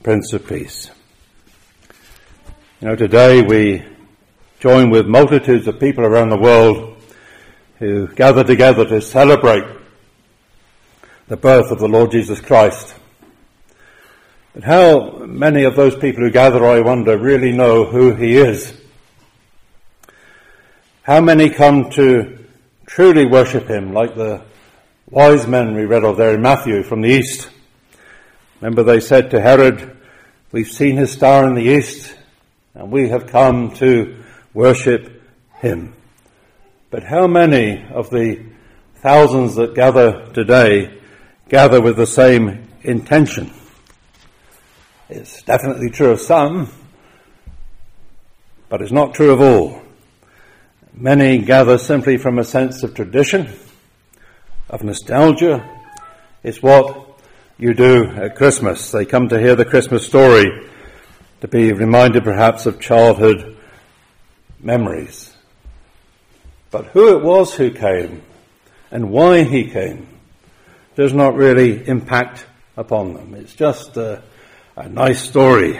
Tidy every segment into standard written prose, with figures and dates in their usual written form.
Prince of Peace. Today we join with multitudes of people around the world who gather together to celebrate the birth of the Lord Jesus Christ. But how many of those people who gather, I wonder, really know who he is? How many come to truly worship him like the wise men we read of there in Matthew from the east? Remember they said to Herod, "We've seen his star in the east and we have come to worship him." But how many of the thousands that gather today gather with the same intention? It's definitely true of some, but it's not true of all. Many gather simply from a sense of tradition, of nostalgia. It's what you do at Christmas. They come to hear the Christmas story, to be reminded perhaps of childhood memories. But who it was who came and why he came does not really impact upon them. It's just a nice story.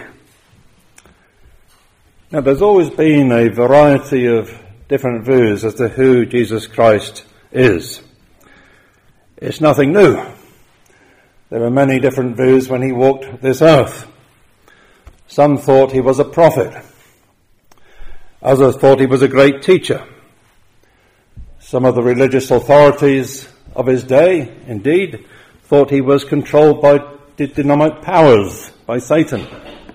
Now, there's always been a variety of different views as to who Jesus Christ is. It's nothing new. There were many different views when he walked this earth. Some thought he was a prophet. Others thought he was a great teacher. Some of the religious authorities of his day, indeed, thought he was controlled by dynamic powers, by Satan.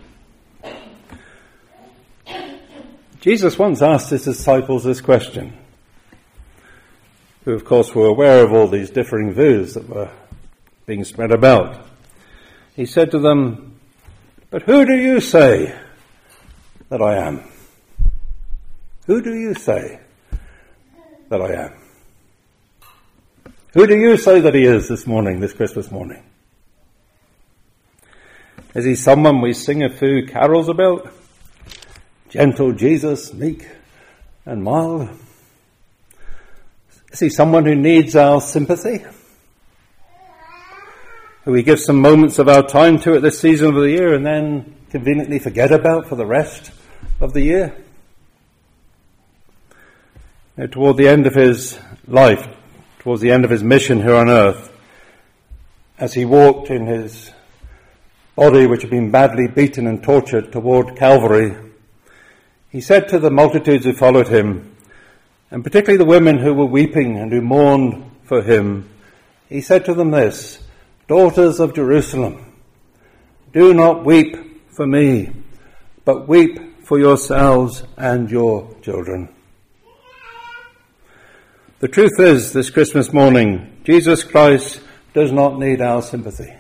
Jesus once asked his disciples this question, who of course were aware of all these differing views that were being spread about. He said to them, "But who do you say that I am? Who do you say that I am? Who do you say that he is this morning, this Christmas morning? Is he someone we sing a few carols about? Gentle Jesus, meek and mild? Is he someone who needs our sympathy? Who we give some moments of our time to at this season of the year and then conveniently forget about for the rest of the year?" Toward the end of his life, towards the end of his mission here on earth, as he walked in his body which had been badly beaten and tortured toward Calvary, he said to the multitudes who followed him, and particularly the women who were weeping and who mourned for him, he said to them this, "Daughters of Jerusalem, do not weep for me, but weep for yourselves and your children." The truth is, this Christmas morning, Jesus Christ does not need our sympathy.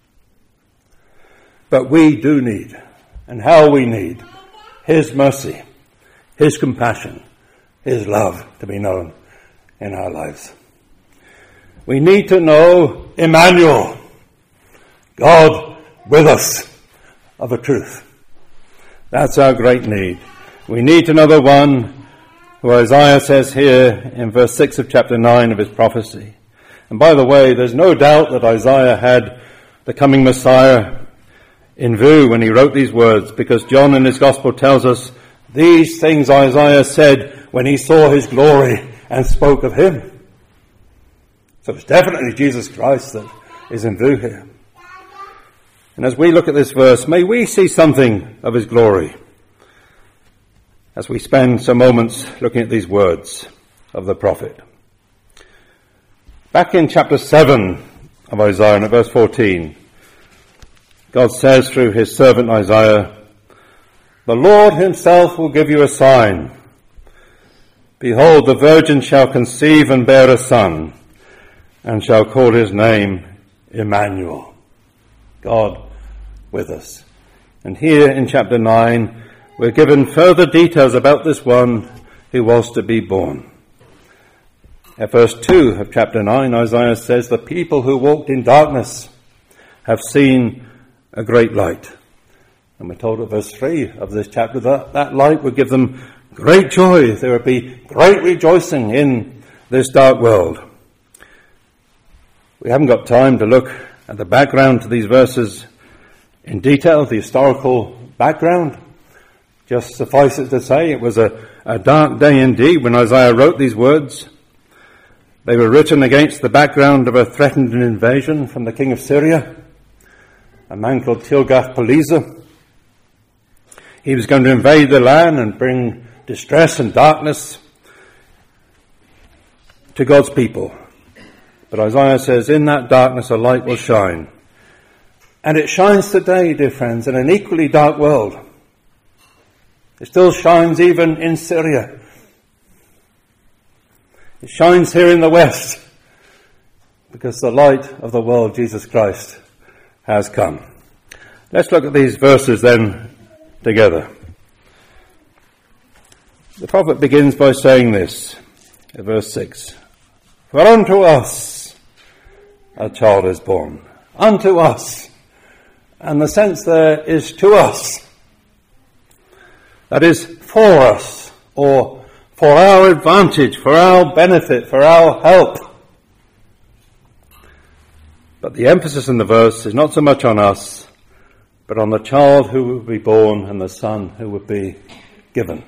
But we do need, and how we need, his mercy, his compassion, his love to be known in our lives. We need to know Emmanuel, God with us, of a truth. That's our great need. We need to know the one who Isaiah says here in verse 6 of chapter 9 of his prophecy. And by the way, there's no doubt that Isaiah had the coming Messiah in view when he wrote these words, because John in his gospel tells us these things Isaiah said when he saw his glory and spoke of him. So it's definitely Jesus Christ that is in view here. And as we look at this verse, may we see something of his glory as we spend some moments looking at these words of the prophet. Back in chapter 7 of Isaiah, and at verse 14, God says through his servant Isaiah, "The Lord himself will give you a sign. Behold, the virgin shall conceive and bear a son, and shall call his name Emmanuel," God with us. And here in chapter 9, we're given further details about this one who was to be born. At verse 2 of chapter 9, Isaiah says, "The people who walked in darkness have seen a great light." And we're told at verse 3 of this chapter that that light would give them great joy. There would be great rejoicing in this dark world. We haven't got time to look at the background to these verses, in detail the historical background. Just suffice it to say, it was a dark day indeed when Isaiah wrote these words. They were written against the background of a threatened invasion from the king of Syria, a man called Tilgath-Pileser. He was going to invade the land and bring distress and darkness to God's people. But Isaiah says, in that darkness a light will shine. And it shines today, dear friends, in an equally dark world. It still shines even in Syria. It shines here in the West because the light of the world, Jesus Christ, has come. Let's look at these verses then together. The prophet begins by saying this, in verse 6. For unto us a child is born. Unto us. And the sense there is to us. That is for us, or for our advantage, for our benefit, for our help. But the emphasis in the verse is not so much on us, but on the child who will be born and the son who will be given.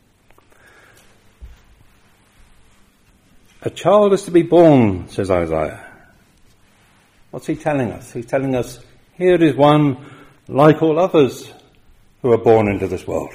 A child is to be born, says Isaiah. What's he telling us? He's telling us, here is one like all others who are born into this world.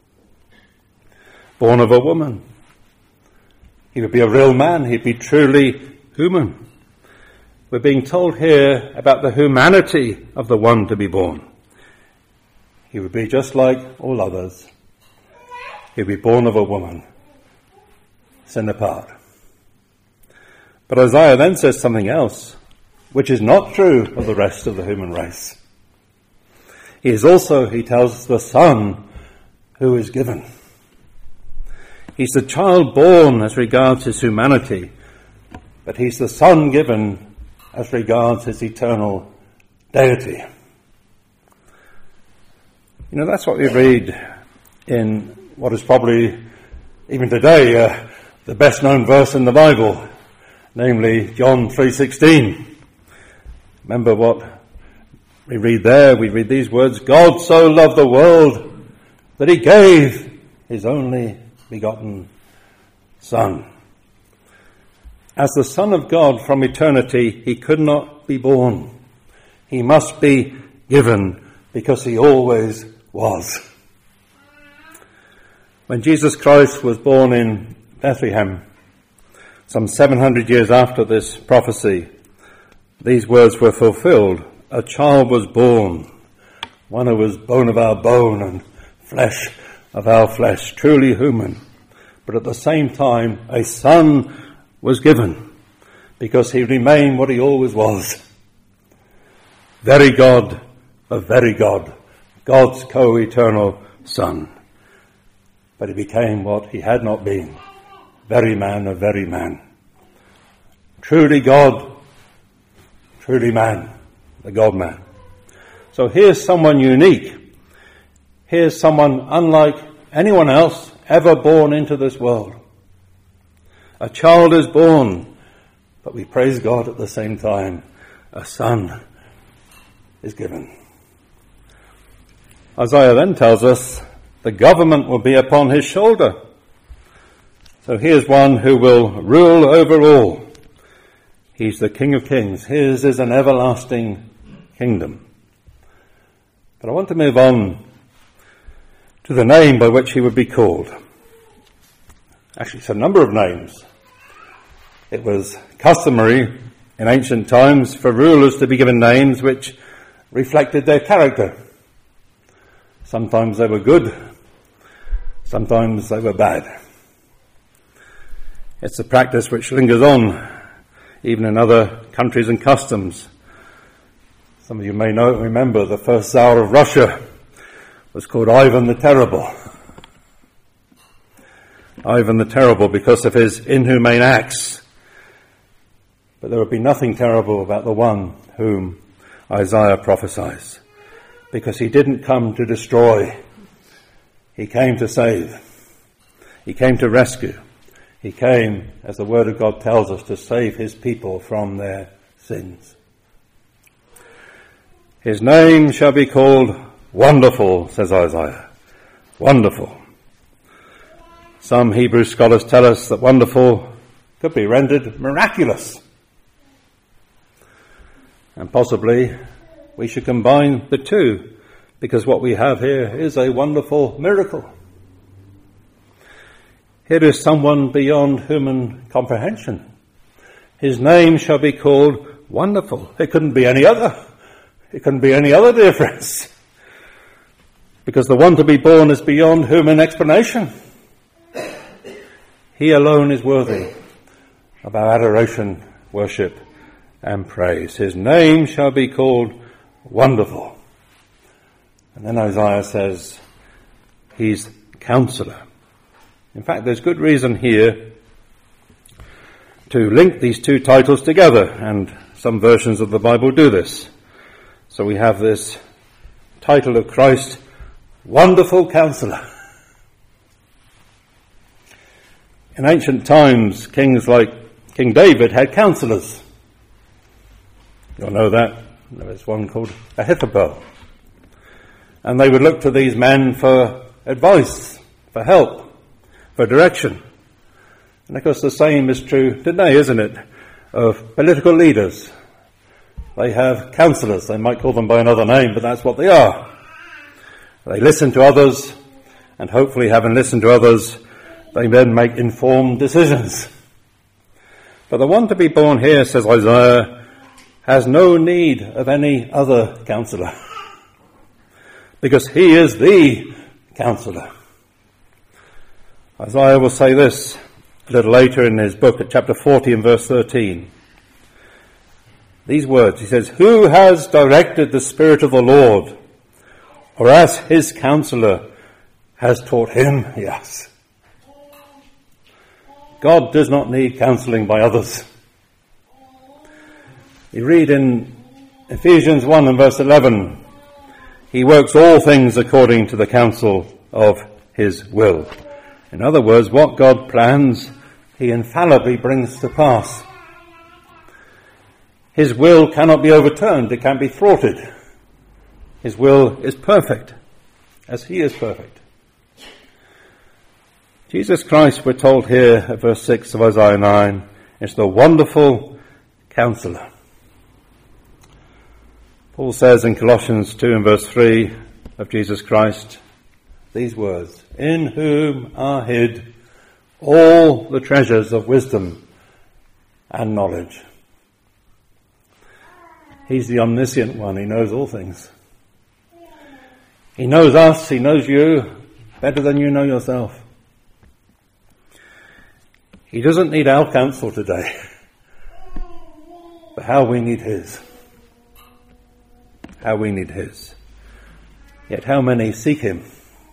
Born of a woman. He would be a real man. He'd be truly human. We're being told here about the humanity of the one to be born. He would be just like all others. He'd be born of a woman, sin apart. But Isaiah then says something else, which is not true of the rest of the human race. He is also, he tells us, the son who is given. He's the child born as regards his humanity, but he's the son given as regards his eternal deity. You know, that's what we read in what is probably, even today, the best known verse in the Bible, namely John 3:16. Remember what we read there? We read these words, God so loved the world that he gave his only begotten Son. As the Son of God from eternity, he could not be born. He must be given because he always was. When Jesus Christ was born in Bethlehem, some 700 years after this prophecy, these words were fulfilled. A child was born, one who was bone of our bone and flesh of our flesh, truly human. But at the same time, a son was given because he remained what he always was. Very God of very God, God's co-eternal Son. But he became what he had not been, very man of very man. Truly God, truly man, the God-man. So here's someone unique. Here's someone unlike anyone else ever born into this world. A child is born, but we praise God at the same time. A son is given. Isaiah then tells us the government will be upon his shoulder. So here's one who will rule over all. He's the King of Kings. His is an everlasting kingdom. But I want to move on to the name by which he would be called. Actually, it's a number of names. It was customary in ancient times for rulers to be given names which reflected their character. Sometimes they were good, sometimes they were bad. It's a practice which lingers on even in other countries and customs. Some of you may remember the first Tsar of Russia was called Ivan the Terrible. Ivan the Terrible because of his inhumane acts. But there would be nothing terrible about the one whom Isaiah prophesies, because he didn't come to destroy. He came to save. He came to rescue. He came, as the Word of God tells us, to save his people from their sins. His name shall be called Wonderful, says Isaiah. Wonderful. Some Hebrew scholars tell us that wonderful could be rendered miraculous. And possibly we should combine the two, because what we have here is a wonderful miracle. Here is someone beyond human comprehension. His name shall be called Wonderful. It couldn't be any other. It couldn't be any other, dear friends. Because the one to be born is beyond human explanation. He alone is worthy of our adoration, worship, and praise. His name shall be called Wonderful. And then Isaiah says, he's Counselor. In fact, there's good reason here to link these two titles together, and some versions of the Bible do this. So we have this title of Christ, Wonderful Counselor. In ancient times, kings like King David had counselors. You'll know that. There was one called Ahithophel. And they would look to these men for advice, for help, for direction. And of course the same is true today, isn't it, of political leaders. They have counsellors. They might call them by another name, but that's what they are. They listen to others, and hopefully having listened to others, they then make informed decisions. But the one to be born here, says Isaiah, has no need of any other counsellor, because he is the Counselor. Isaiah will say this a little later in his book at chapter 40 and verse 13. These words, he says, "Who has directed the Spirit of the Lord, or as his Counselor has taught him?" Yes. God does not need counselling by others. You read in Ephesians 1 and verse 11, he works all things according to the counsel of his will. In other words, what God plans, he infallibly brings to pass. His will cannot be overturned. It can't be thwarted. His will is perfect, as he is perfect. Jesus Christ, we're told here at verse 6 of Isaiah 9, is the Wonderful Counselor. Paul says in Colossians 2 and verse 3 of Jesus Christ, these words, "In whom are hid all the treasures of wisdom and knowledge." He's the omniscient one. He knows all things. He knows us. He knows you better than you know yourself. He doesn't need our counsel today, but how we need his. How we need his. Yet how many seek him?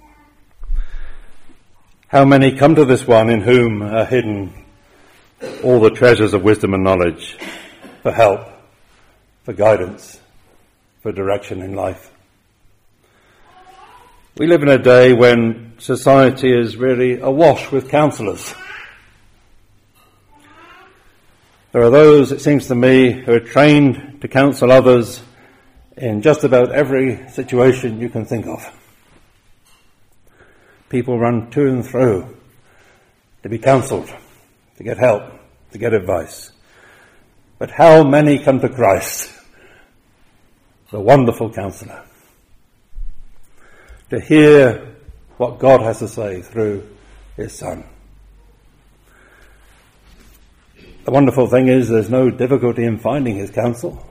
How many come to this one in whom are hidden all the treasures of wisdom and knowledge for help, for guidance, for direction in life? We live in a day when society is really awash with counsellors. There are those, it seems to me, who are trained to counsel others in just about every situation you can think of. People run to and fro to be counselled, to get help, to get advice. But how many come to Christ, the Wonderful Counselor, to hear what God has to say through his Son? The wonderful thing is there's no difficulty in finding his counsel.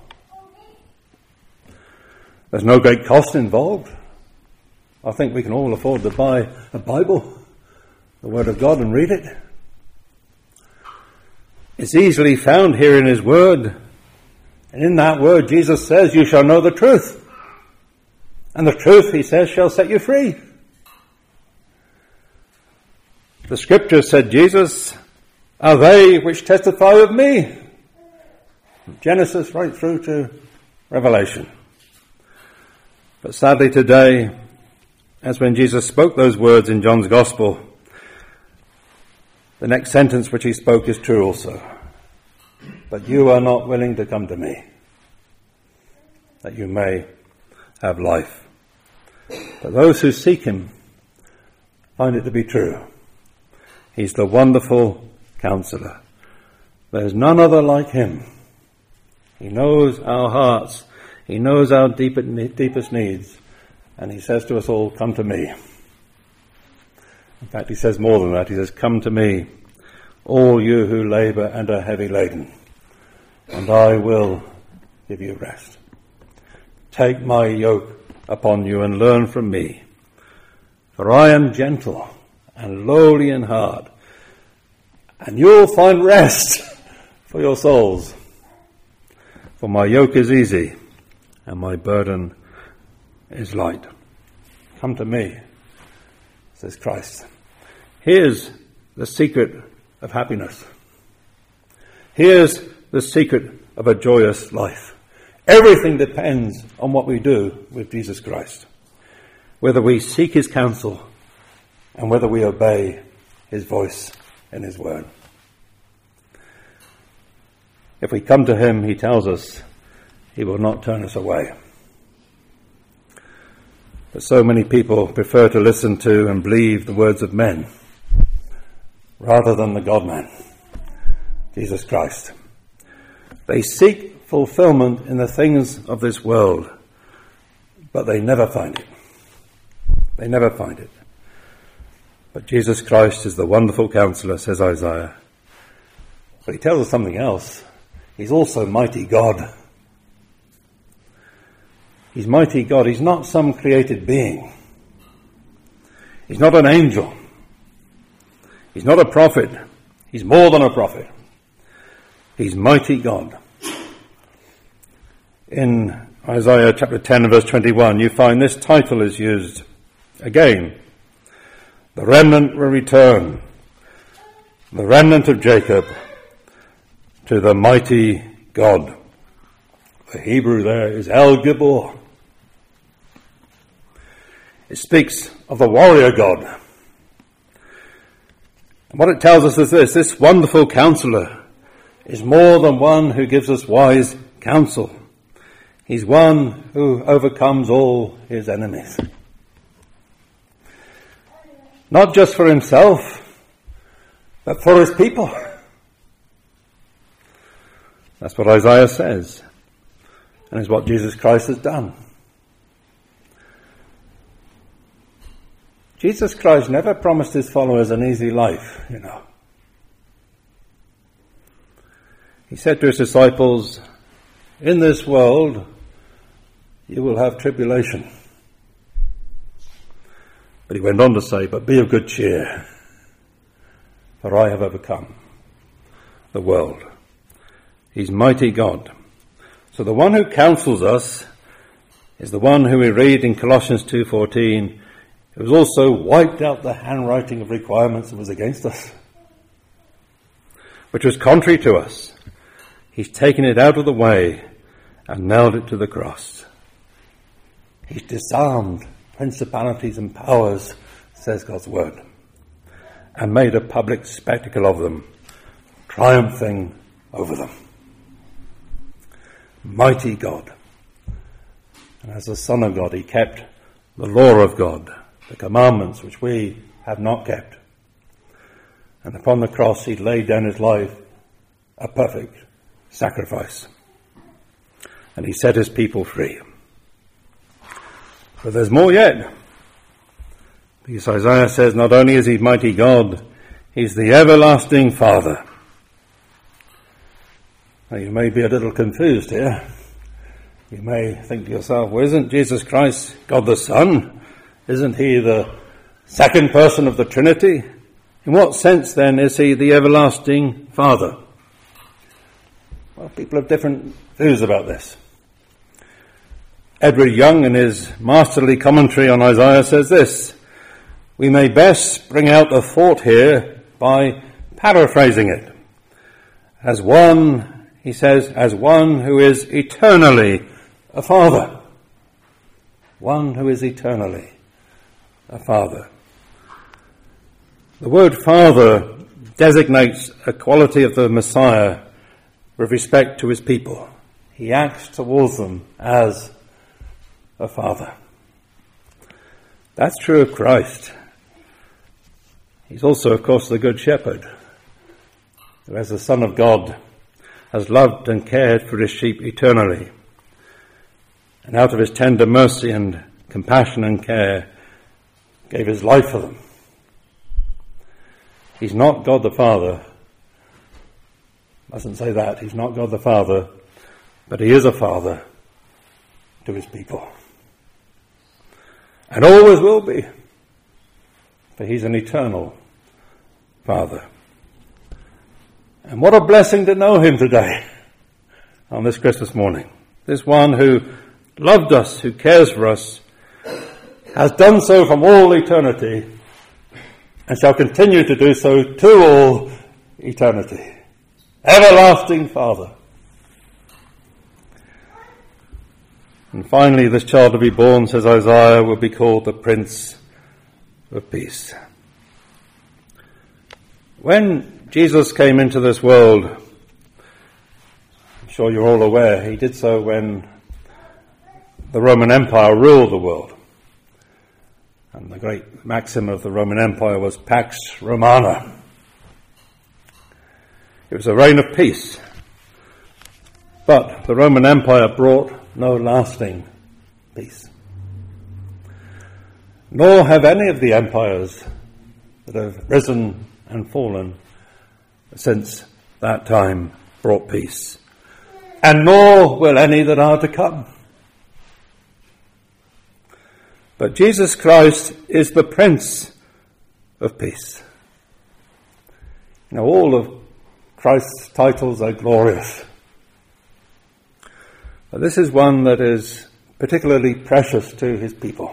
There's no great cost involved. I think we can all afford to buy a Bible, the Word of God, and read it. It's easily found here in his Word. And in that Word, Jesus says, "You shall know the truth. And the truth," he says, "shall set you free." The Scriptures, said Jesus, "are they which testify of me." From Genesis right through to Revelation. But sadly today, as when Jesus spoke those words in John's Gospel, the next sentence which he spoke is true also. "But you are not willing to come to me, that you may have life. But those who seek him find it to be true. He's the wonderful Counselor. There's none other like him. He knows our hearts. He knows our deepest needs. And he says to us all, come to me. In fact, he says more than that. He says, come to me, all you who labour and are heavy laden, and I will give you rest. Take my yoke upon you and learn from me, for I am gentle and lowly in heart, and you'll find rest for your souls. For my yoke is easy and my burden is light. Come to me, says Christ. Here's the secret of happiness. Here's the secret of a joyous life. Everything depends on what we do with Jesus Christ. Whether we seek his counsel and whether we obey his voice and his word. If we come to him, he tells us he will not turn us away. But so many people prefer to listen to and believe the words of men rather than the God-man, Jesus Christ. They seek fulfillment in the things of this world, but they never find it. They never find it. But Jesus Christ is the wonderful Counselor, says Isaiah. But he tells us something else. He's also mighty God. He's mighty God. He's not some created being. He's not an angel. He's not a prophet. He's more than a prophet. He's mighty God. In Isaiah chapter 10 and verse 21, you find this title is used again. The remnant will return, the remnant of Jacob, to the mighty God. The Hebrew there is El Gibor. It speaks of the warrior God. And what it tells us is this wonderful Counselor is more than one who gives us wise counsel. He's one who overcomes all his enemies. Not just for himself, but for his people. That's what Isaiah says, and is what Jesus Christ has done. Jesus Christ never promised his followers an easy life, you know. He said to his disciples, in this world you will have tribulation. But he went on to say, but be of good cheer, for I have overcome the world. He's mighty God. So the one who counsels us is the one who we read in Colossians 2:14, who has also wiped out the handwriting of requirements that was against us, which was contrary to us. He's taken it out of the way and nailed it to the cross. He's disarmed principalities and powers, says God's word, and made a public spectacle of them, triumphing over them. Mighty God. And as the Son of God, he kept the law of God, the commandments which we have not kept. And upon the cross, he laid down his life, a perfect sacrifice. And he set his people free. But there's more yet. Because Isaiah says not only is he mighty God, he's the everlasting Father. Now you may be a little confused here. You may think to yourself, well, isn't Jesus Christ God the Son? Isn't he the second person of the Trinity? In what sense then is he the everlasting Father? Well, people have different views about this. Edward Young, in his masterly commentary on Isaiah, says this: we may best bring out the thought here by paraphrasing it. As one, he says, as one who is eternally a father. One who is eternally a father. The word father designates a quality of the Messiah with respect to his people. He acts towards them as a father. That's true of Christ. He's also, of course, the Good Shepherd, who as the Son of God has loved and cared for his sheep eternally, and out of his tender mercy and compassion and care gave his life for them. He's not God the Father. Mustn't say that. He's not God the Father, but he is a father to his people. And always will be, for he's an eternal Father. And what a blessing to know him today, on this Christmas morning. This one who loved us, who cares for us, has done so from all eternity, and shall continue to do so to all eternity. Everlasting Father. And finally, this child to be born, says Isaiah, will be called the Prince of Peace. When Jesus came into this world, I'm sure you're all aware, he did so when the Roman Empire ruled the world. And the great maxim of the Roman Empire was Pax Romana. It was a reign of peace. But the Roman Empire brought no lasting peace. Nor have any of the empires that have risen and fallen since that time brought peace. And nor will any that are to come. But Jesus Christ is the Prince of Peace. All of Christ's titles are glorious. But this is one that is particularly precious to his people.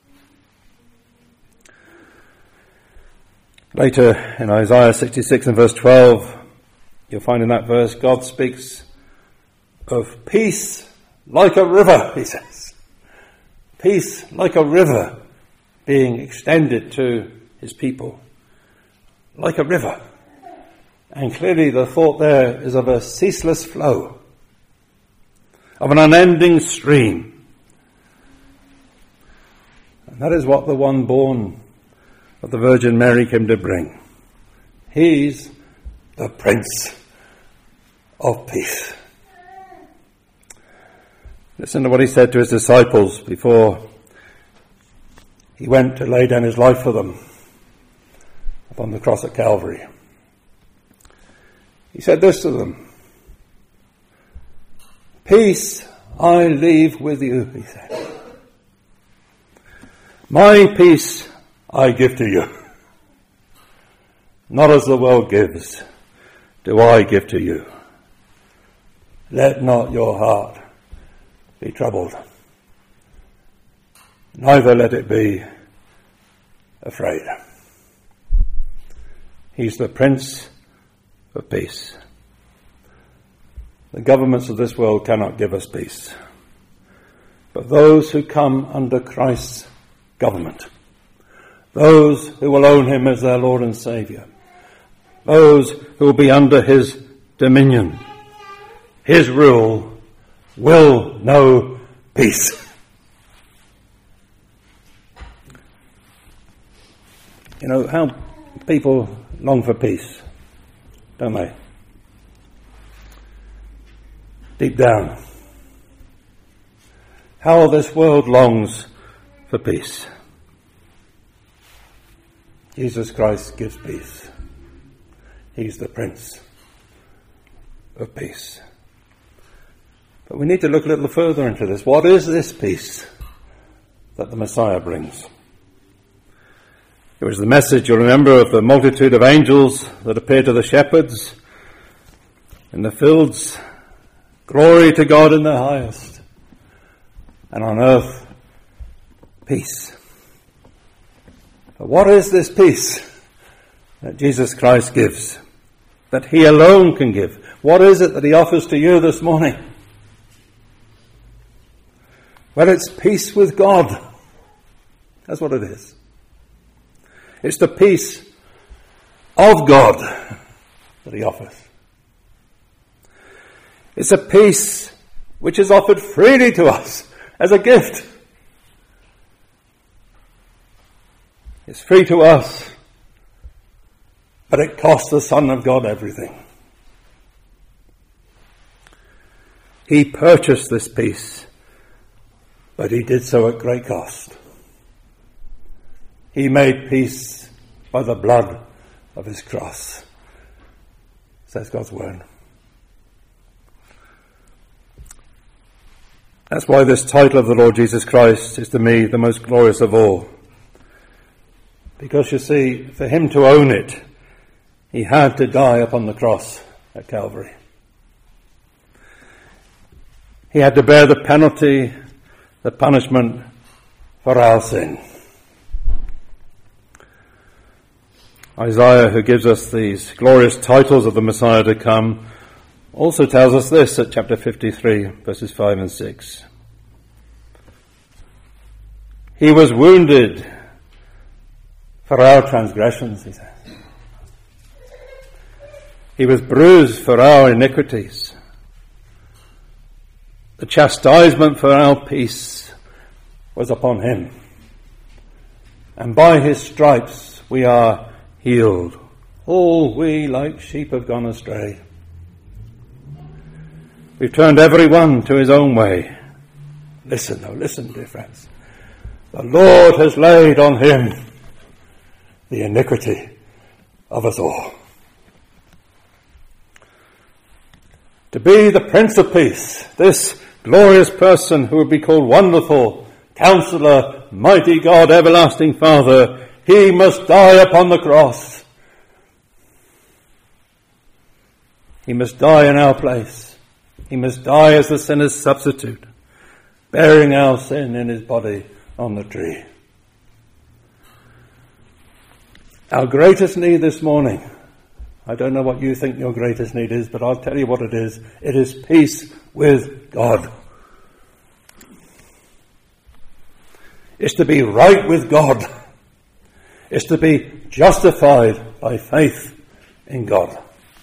Later in Isaiah 66 and verse 12, you'll find in that verse God speaks of peace like a river, he says. Peace like a river being extended to his people. Like a river. And clearly the thought there is of a ceaseless flow, of an unending stream. And that is what the one born of the Virgin Mary came to bring. He's the Prince of Peace. Listen to what he said to his disciples before he went to lay down his life for them upon the cross at Calvary. He said this to them: "Peace I leave with you," he said. "My peace I give to you. Not as the world gives, do I give to you. Let not your heart be troubled, neither let it be afraid." He's the Prince of Peace. The governments of this world cannot give us peace, but those who come under Christ's government, those who will own him as their Lord and Saviour, those who will be under his dominion, his rule, will know peace. How people long for peace, don't they? Deep down. How this world longs for peace. Jesus Christ gives peace. He's the Prince of Peace. But we need to look a little further into this. What is this peace that the Messiah brings? It was the message, you'll remember, of the multitude of angels that appeared to the shepherds in the fields. Glory to God in the highest, and on earth peace. But what is this peace that Jesus Christ gives, that he alone can give? What is it that he offers to you this morning? Well, it's peace with God. That's what it is. It's the peace of God that he offers. It's a peace which is offered freely to us as a gift It's free to us, but it cost the Son of God everything. He purchased this peace, but he did so at great cost. He made peace by the blood of his cross, says God's word. That's why this title of the Lord Jesus Christ is to me the most glorious of all. Because you see, for him to own it, he had to die upon the cross at Calvary. He had to bear the penalty, the punishment for our sin. Isaiah, who gives us these glorious titles of the Messiah to come, also tells us this at chapter 53, verses 5 and 6. He was wounded for our transgressions, he says. He was bruised for our iniquities. The chastisement for our peace was upon him. And by his stripes we are healed. All we like sheep have gone astray. We've turned every one to his own way. Listen, dear friends. The Lord has laid on him the iniquity of us all. To be the Prince of Peace, this glorious person who would be called Wonderful, Counselor, Mighty God, Everlasting Father, he must die upon the cross. He must die in our place. He must die as the sinner's substitute, bearing our sin in his body on the tree. Our greatest need this morning, I don't know what you think your greatest need is, but I'll tell you what it is. It is peace with God. It's to be right with God. It's to be justified by faith in God.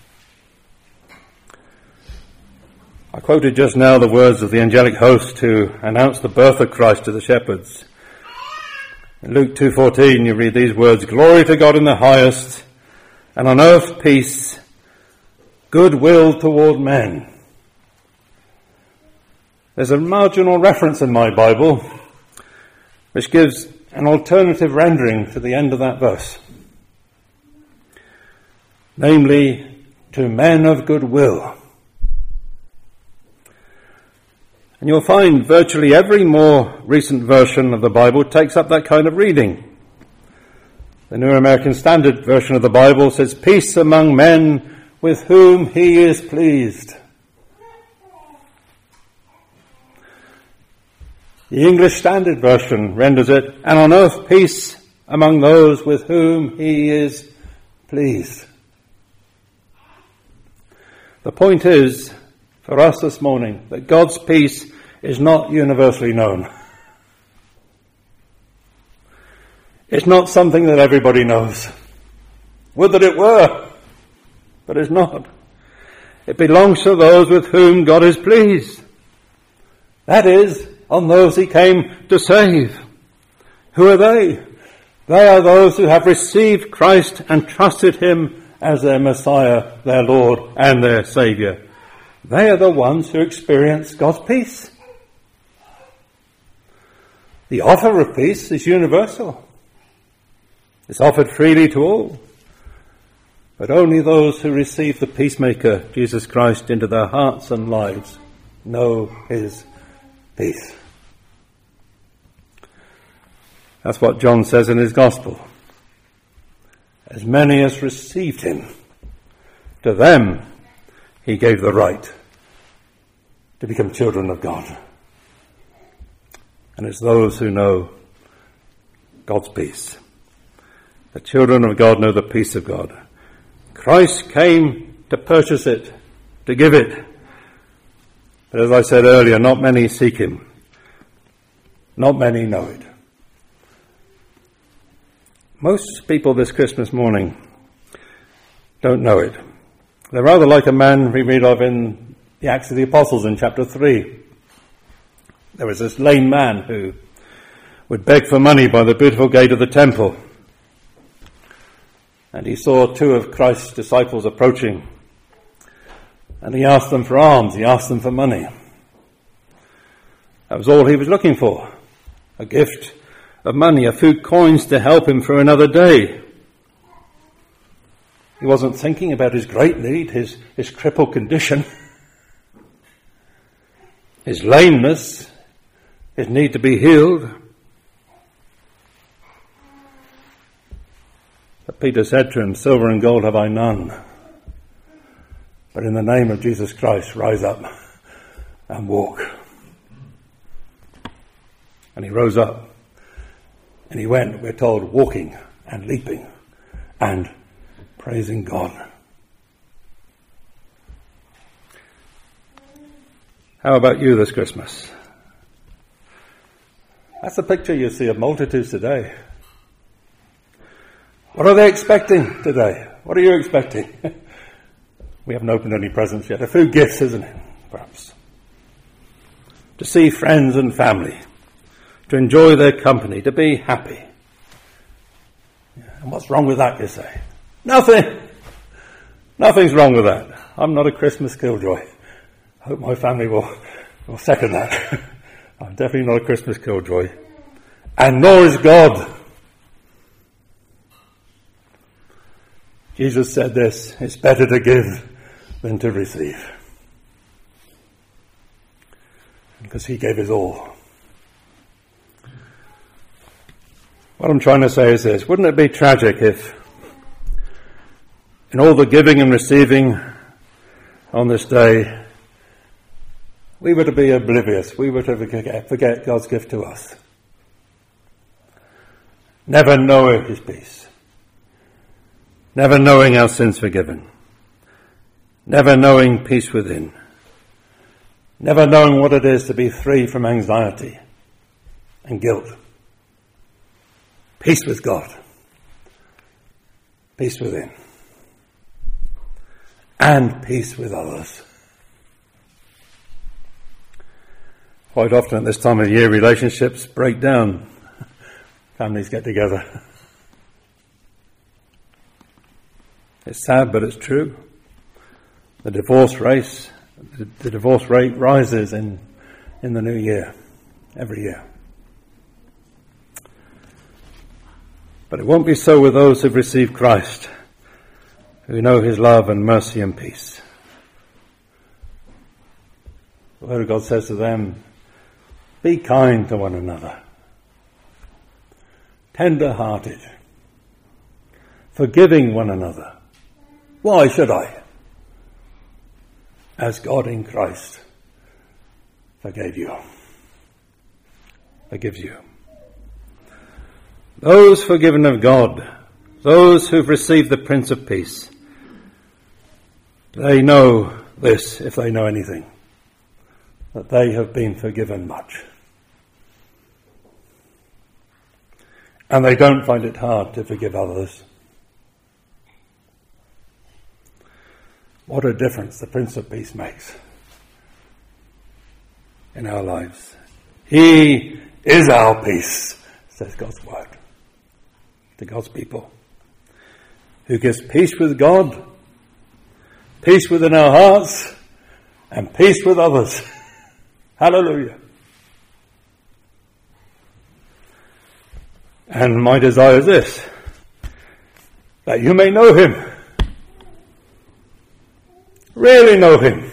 I quoted just now the words of the angelic host who announced the birth of Christ to the shepherds. In Luke 2:14 you read these words, "Glory to God in the highest, and on earth peace, goodwill toward men." There's a marginal reference in my Bible which gives an alternative rendering to the end of that verse. Namely, to men of goodwill. And you'll find virtually every more recent version of the Bible takes up that kind of reading. The New American Standard Version of the Bible says, "Peace among men with whom he is pleased." The English Standard Version renders it, "And on earth peace among those with whom he is pleased." The point is, for us this morning, that God's peace is not universally known. It's not something that everybody knows. Would that it were, but it's not. It belongs to those with whom God is pleased. That is, on those he came to save. Who are they? They are those who have received Christ and trusted him as their Messiah, their Lord, and their Saviour. They are the ones who experience God's peace. The offer of peace is universal. It's offered freely to all. But only those who receive the peacemaker, Jesus Christ, into their hearts and lives know his peace. That's what John says in his gospel. As many as received him, to them he gave the right to become children of God. And it's those who know God's peace. The children of God know the peace of God. Christ came to purchase it, to give it. But as I said earlier, not many seek him. Not many know it. Most people this Christmas morning don't know it. They're rather like a man we read of in the Acts of the Apostles in chapter 3. There was this lame man who would beg for money by the beautiful gate of the temple. and he saw two of Christ's disciples approaching, and he asked them for alms, he asked them for money. That was all he was looking for, a gift of money, a few coins to help him through another day. He wasn't thinking about his great need, his crippled condition, his lameness, his need to be healed. But Peter said to him, "Silver and gold have I none, but in the name of Jesus Christ, rise up and walk." And he rose up, and he went, we're told, walking and leaping and praising God. How about you this Christmas? That's the picture you see of multitudes today. What are they expecting today? What are you expecting? We haven't opened any presents yet. A few gifts, isn't it? Perhaps. To see friends and family. To enjoy their company. To be happy. And what's wrong with that, you say? Nothing. Nothing's wrong with that. I'm not a Christmas killjoy. I hope my family will second that. I'm definitely not a Christmas killjoy. And nor is God. Jesus said this, it's better to give than to receive. Because he gave his all. What I'm trying to say is this, wouldn't it be tragic if in all the giving and receiving on this day, we were to be oblivious, we were to forget God's gift to us. Never knowing his peace. Never knowing our sins forgiven. Never knowing peace within. Never knowing what it is to be free from anxiety and guilt. Peace with God. Peace within. And peace with others. Quite often at this time of year, relationships break down. Families get together. It's sad, but it's true. The divorce rate rises in the new year, every year. But it won't be so with those who've received Christ, who know his love and mercy and peace. The Word of God says to them, be kind to one another, tender-hearted, forgiving one another. Why should I? As God in Christ forgives you. Those forgiven of God, those who've received the Prince of Peace, they know this, if they know anything, that they have been forgiven much. And they don't find it hard to forgive others. What a difference the Prince of Peace makes in our lives. He is our peace, says God's word to God's people, who gives peace with God, peace within our hearts, and peace with others. Hallelujah. And my desire is this, that you may know him. Really know him.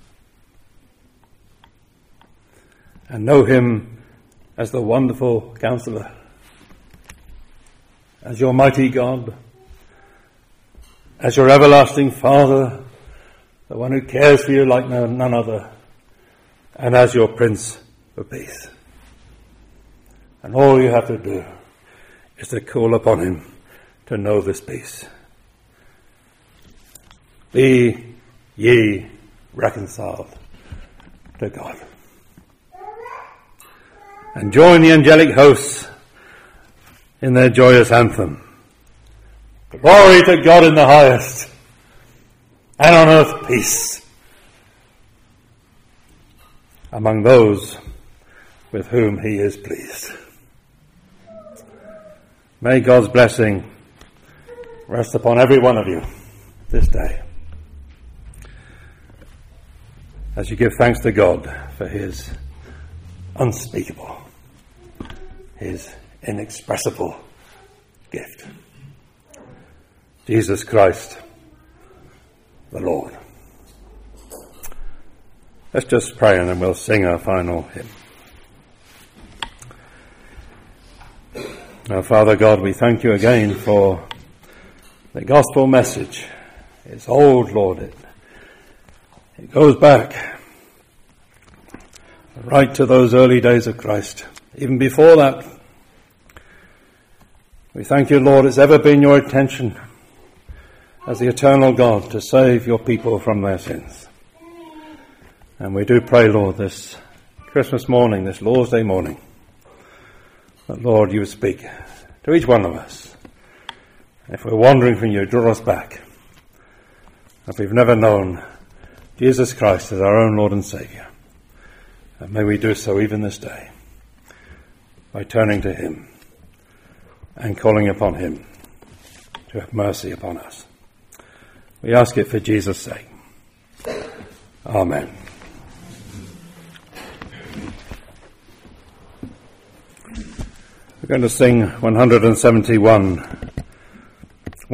And know him as the wonderful counselor, as your mighty God, as your everlasting Father, the one who cares for you like none other, and as your Prince of Peace. And all you have to do is to call upon him to know this peace. Be ye reconciled to God. And join the angelic hosts in their joyous anthem. Glory to God in the highest, and on earth peace among those with whom he is pleased. May God's blessing rest upon every one of you this day, as you give thanks to God for his unspeakable, his inexpressible gift, Jesus Christ, the Lord. Let's just pray and then we'll sing our final hymn. Now, Father God, we thank you again for the gospel message. It's old, Lord. It goes back right to those early days of Christ. Even before that, we thank you, Lord, it's ever been your intention as the eternal God to save your people from their sins. And we do pray, Lord, this Christmas morning, this Lord's Day morning, that, Lord, you would speak to each one of us. If we're wandering from you, draw us back. If we've never known Jesus Christ as our own Lord and Saviour, and may we do so even this day by turning to him and calling upon him to have mercy upon us. We ask it for Jesus' sake. Amen. We're going to sing 171.